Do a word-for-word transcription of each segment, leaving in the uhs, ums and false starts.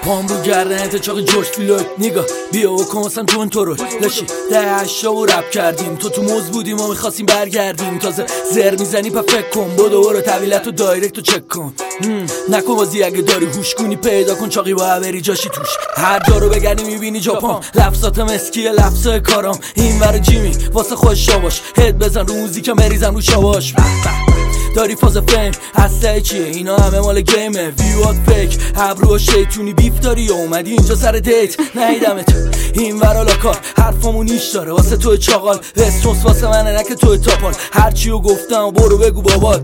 پام رو گردنت چاق جوش فیلوت نیگا بیا و کماسم تو تو رو لاشی ده هشتا و رب کردیم تو تو موز بودیم و میخواستیم برگردیم تازه زر میزنی پا فکر کن بدو برو طویلت و دایرکت رو چک کن نکن بازی اگه داری هوش کنی پیدا کن چاقی با بری جاشی توش هر جا رو بگردی میبینی جاپام لفظاتم اسکیه لفظای کارام این ور جیمی واسه خوش شاباش هد بزن رو موزیکم بریزم رو شاباش داری فاز فیم هسته چیه اینا همه مال گیمه ویوات فیک ابرو شیطونی بیف داری اومدی اینجا سر دیت نیدمت این ورا لاکار حرفامو نیش داره واسه تو چاقال استونس واسه منه نکه تو تاپال هرچیو گفتم برو بگو بابات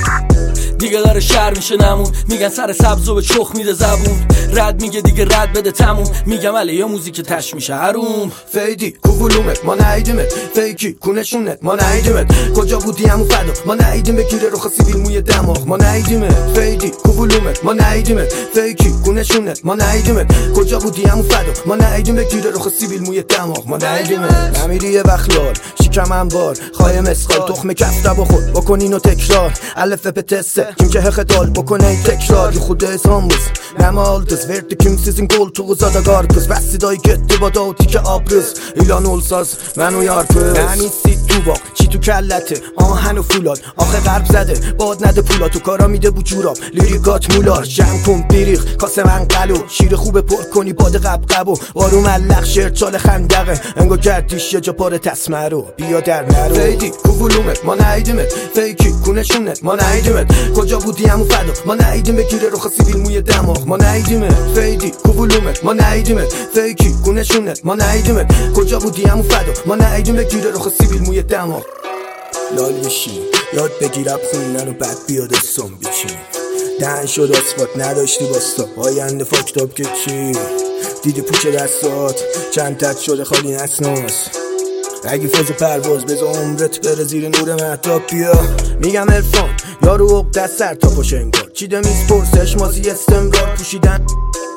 دیگه داره شهر میشه نمون میگن سر سبزو به چخ میده زبون رد میگه دیگه رد بده تموم میگم علی یه موزیک تش میشه هروم فیدی کوولومت ما نایدیمت فیکی کونشونت ما نایدیمت کجا بودی همون فدا ما نایدیم بگیره رو سیبیل موی دماغ ما نایدیمت فیدی کوولومت ما نایدیمت فیکی کونشونت ما نایدیمت کجا بودی همون فدا ما نایدیم بگیره رو سیبیل موی دماغ ما نایدیمت نمیری یه بخلال شکم انبار خواهی مسخال تخم کفته بخور بکنینو تکرار الف پتسه kim که خدال بکنه تکرار یه خود اسام بز نمالدız verdi kimsizin koltuğuza da qarpız Vəsiday getdi badavti ki abrız İlan olsaz mən uyarpız Məni sid تو باق چی تو کلته آهن و فولاد آخه غرب زده باد نده پولا تو کارا میده بو جوراب لیریکات مولار جمع کن بیریخ کاسه من قلو شیر خوبه پر کنی باد قبقب و آروم ملق شیر چال خندقه انگو کردیش یه جا پاره تسمه رو بیا در نرو فیدی کوولومت ما نایدیمت فیکی کونشونت ما نایدیمت کجا بودی همون فدا ما نایدیم بگیره رو سیبیل موی دماغ ما نایدیمت فیدی کوولومت ما نایدیمت فیکی کونشونت ما نایدیمت کجا بودی همون فدا ما نایدیم بگیره رو سیبیل موی دماغ لال بشین یاد بگیرم خوندن و بعد بیاد استم بچین دهن شد آسفات نداشتی باستا آینده فاکتاب که چی دیدی پوچ دستات چند تد شده خالی نسناس اگه فاز پرواز بذار عمرت بره زیر نور مهتاب بیا میگم عرفان یارو عقده سر تا پاشه انگار چیده میز پرسش مازی استمرار پوشیدن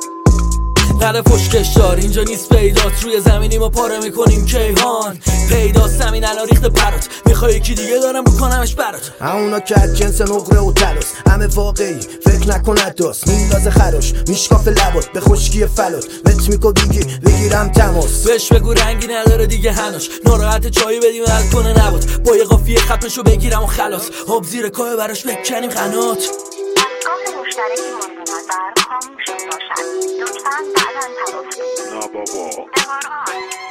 نره فشکش دار اینجا نیست پیدات روی زمینی ما پاره میکنیم کیهان پیداست زمین الان ریخته پرات میخوای یکی دیگه دارم بکنمش برات همونا که از جنس نقره و تلاس همه واقعی فکر نکند داست میندازه خراش میشکاف لبات به خشکی فلات مت میکو بیگی بگیرم تماس بهش بگو رنگی نداره دیگه هنوش ناراحت چایی بدیم حل کنه نبات با یه قافیه خطشو بگیرم و خلاص آب زیر کاه براش بکنیم قنات دستگاه مشترکی ممکن است خاموش باشد لطفاً بعداً تماس نه بابا بگیرید.